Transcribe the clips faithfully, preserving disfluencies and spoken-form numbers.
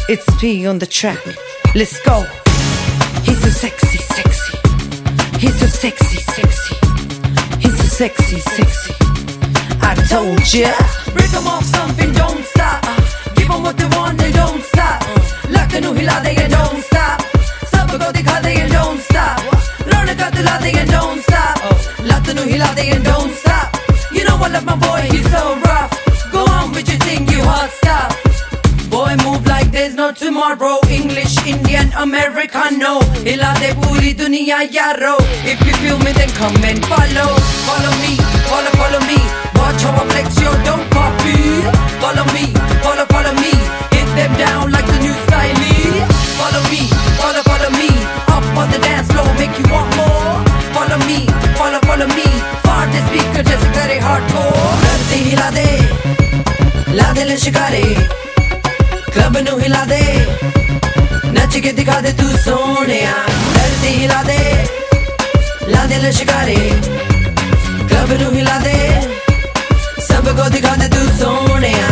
It's P on the track. Let's go. He's so sexy, sexy. He's so sexy, sexy. He's so sexy, sexy. I told ya. Break them off something, don't stop. Give them what they want, they don't stop. Lakanu hila de and don't stop. Sabko dikha de and don't stop. Ronak dila de and don't stop. Lakanu hila de and don't stop. You know I love my boy, he's so rough. Go on with your thing, you hot stuff. Boy move like there's no tomorrow. English, Indian, Americano. Hila de puri duniya yaro. If you feel me then come and follow. Follow me, follow, follow me. Watch how I flex, yo, don't copy. Follow me, follow, follow me. Hit them down like the new style. Follow me, follow, follow me. Up on the dance floor, make you want more. Follow me, follow, follow me. Far the speaker, just very hardcore. Dharti hila de, la de le shikare. Club nu hila de, nach ke dikha de tu soneya. Dharti hila de, la de le shikare. Club nu hila de, sabko dikha de tu soneya.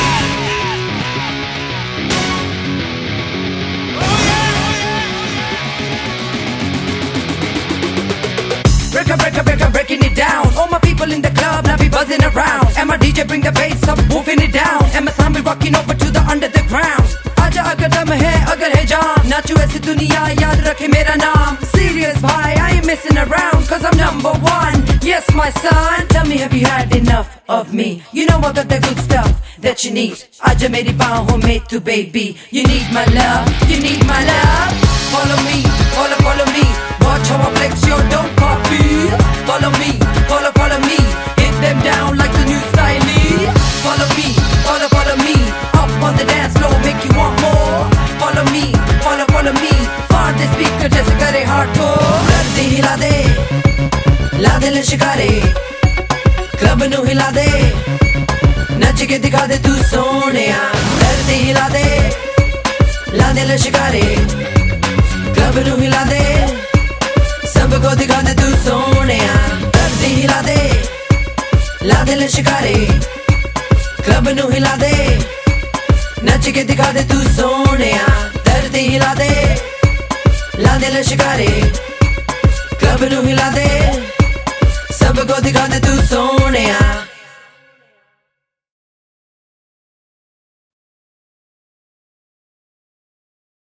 Breaker, breaker, breaker, breaking it down. All my people in the club now be buzzing around. And my D J bring the bass up, moving it down. And my son be rocking over to the under the ground. Aja agar dum hai, agar hai jaan. Nachu aise duniya yaad rakhe mera naam. Serious bhai, I ain't messing around. Cause I'm number one. Yes my son, tell me have you had enough of me? You know I got the good stuff that you need. Aja meri baahon mein tu baby. You need my love, you need my love. Follow me, follow, follow me. Watch how I flex, yo, don't copy. Follow me, follow, follow me. Hit them down like the new style. Follow me, follow, follow me. Up on the dance floor, make you want more. Follow me, follow, follow me. Far the speaker, just kare hardcore. Dharti hila de, la de le shikare. Club nu hila de, nach ke dikha de tu soneya. Dharti hila de, la de le shikare. Club nu hila de, sabko dikha de tu soneya. Dharti hila de, la de le shikare. Club nu hila de, nach ke dikha de tu soneya. Dharti hila de, la de le shikare. Club nu hila de, sabko dikha de tu soneya.